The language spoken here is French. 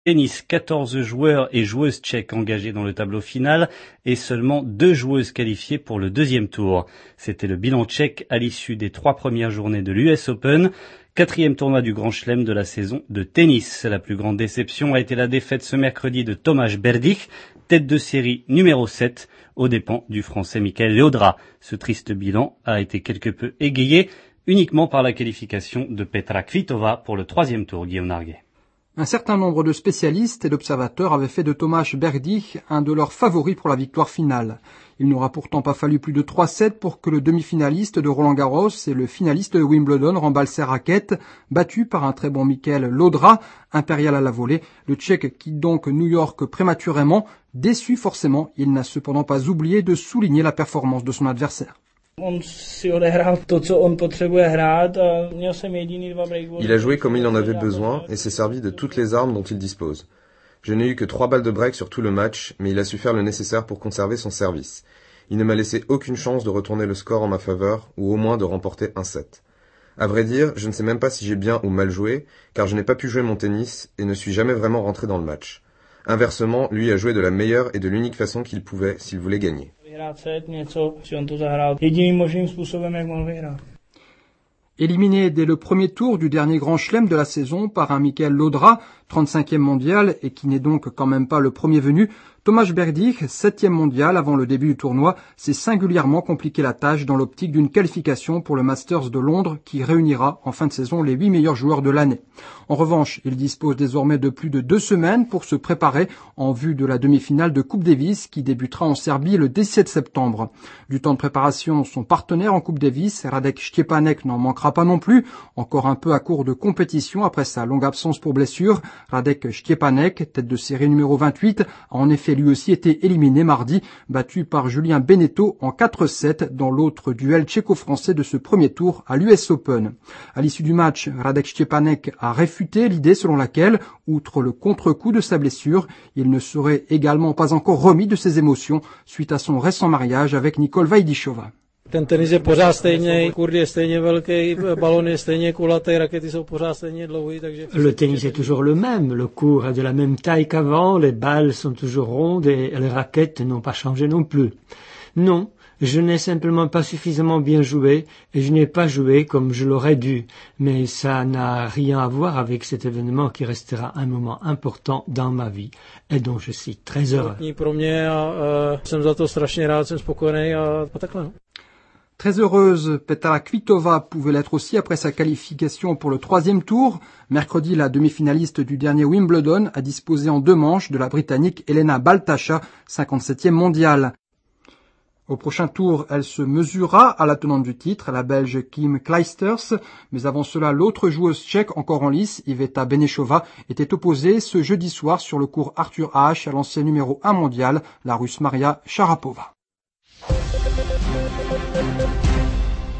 Tennis, 14 joueurs et joueuses tchèques engagés dans le tableau final et seulement 2 joueuses qualifiées pour le deuxième tour. C'était le bilan tchèque à l'issue des 3 premières journées de l'US Open, 4e tournoi du Grand Chelem de la saison de tennis. La plus grande déception a été la défaite ce mercredi de Tomáš Berdych, tête de série numéro 7, aux dépens du Français Michael Llodra. Ce triste bilan a été quelque peu égayé uniquement par la qualification de Petra Kvitova pour le 3e tour, Guillaume Narguet. Un certain nombre de spécialistes et d'observateurs avaient fait de Tomáš Berdych un de leurs favoris pour la victoire finale. Il n'aura pourtant pas fallu plus de 3 sets pour que le demi-finaliste de Roland-Garros et le finaliste de Wimbledon remballe ses raquettes, battu par un très bon Michael Llodra, impérial à la volée. Le Tchèque quitte donc New York prématurément. Déçu forcément, il n'a cependant pas oublié de souligner la performance de son adversaire. Il a joué comme il en avait besoin et s'est servi de toutes les armes dont il dispose. Je n'ai eu que 3 balles de break sur tout le match, mais il a su faire le nécessaire pour conserver son service. Il ne m'a laissé aucune chance de retourner le score en ma faveur, ou au moins de remporter un set. À vrai dire, je ne sais même pas si j'ai bien ou mal joué, car je n'ai pas pu jouer mon tennis et ne suis jamais vraiment rentré dans le match. Inversement, lui a joué de la meilleure et de l'unique façon qu'il pouvait s'il voulait gagner. Éliminé dès le premier tour du dernier Grand Chelem de la saison par un Michael Llodra, 35e mondial et qui n'est donc quand même pas le premier venu, Tomáš Berdych, 7e mondial avant le début du tournoi, s'est singulièrement compliqué la tâche dans l'optique d'une qualification pour le Masters de Londres qui réunira en fin de saison les 8 meilleurs joueurs de l'année. En revanche, il dispose désormais de plus de 2 semaines pour se préparer en vue de la demi-finale de Coupe Davis qui débutera en Serbie le 17 septembre. Du temps de préparation, son partenaire en Coupe Davis, Radek Štěpánek, n'en manquera pas non plus, encore un peu à court de compétition après sa longue absence pour blessure. Radek Štěpánek, tête de série numéro 28, a en effet lui aussi été éliminé mardi, battu par Julien Beneteau en 4-7 dans l'autre duel tchéco-français de ce premier tour à l'US Open. À l'issue du match, Radek Štěpánek a réfuté l'idée selon laquelle, outre le contre-coup de sa blessure, il ne serait également pas encore remis de ses émotions suite à son récent mariage avec Nicole Vajdišová. Le tennis est toujours le même, le court est de la même taille qu'avant, les balles sont toujours rondes et les raquettes n'ont pas changé non plus. Non, je n'ai simplement pas suffisamment bien joué et je n'ai pas joué comme je l'aurais dû. Mais ça n'a rien à voir avec cet événement qui restera un moment important dans ma vie et dont je suis très heureux. Très heureuse, Petra Kvitova pouvait l'être aussi après sa qualification pour le 3e tour. Mercredi, la demi-finaliste du dernier Wimbledon a disposé en 2 manches de la Britannique Elena Baltasha, 57e mondiale. Au prochain tour, elle se mesurera à la tenante du titre, la Belge Kim Clijsters. Mais avant cela, l'autre joueuse tchèque encore en lice, Iveta Benešová, était opposée ce jeudi soir sur le court Arthur Ashe à l'ancien numéro 1 mondial, la Russe Maria Sharapova.